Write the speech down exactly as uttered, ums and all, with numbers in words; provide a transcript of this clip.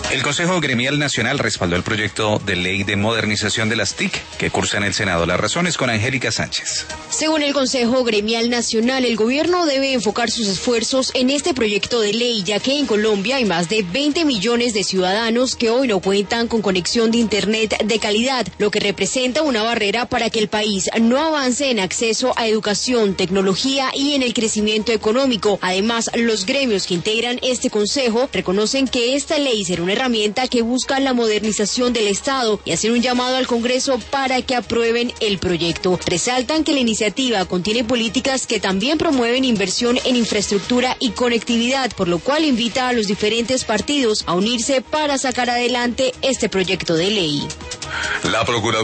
El Consejo Gremial Nacional respaldó el proyecto de ley de modernización de las T I C que cursa en el Senado. Las razones con Angélica Sánchez. Según el Consejo Gremial Nacional, el gobierno debe enfocar sus esfuerzos en este proyecto de ley, ya que en Colombia hay más de veinte millones de ciudadanos que hoy no cuentan con conexión de Internet de calidad, lo que representa una barrera para que el país no avance en acceso a educación, tecnología y en el crecimiento económico. Además, los gremios que integran este consejo reconocen que esta ley será una herramienta que busca la modernización del Estado y hacen un llamado al Congreso para que aprueben el proyecto. Resaltan que la iniciativa contiene políticas que también promueven inversión en infraestructura y conectividad, por lo cual invita a los diferentes partidos a unirse para sacar adelante este proyecto de ley. La Procuraduría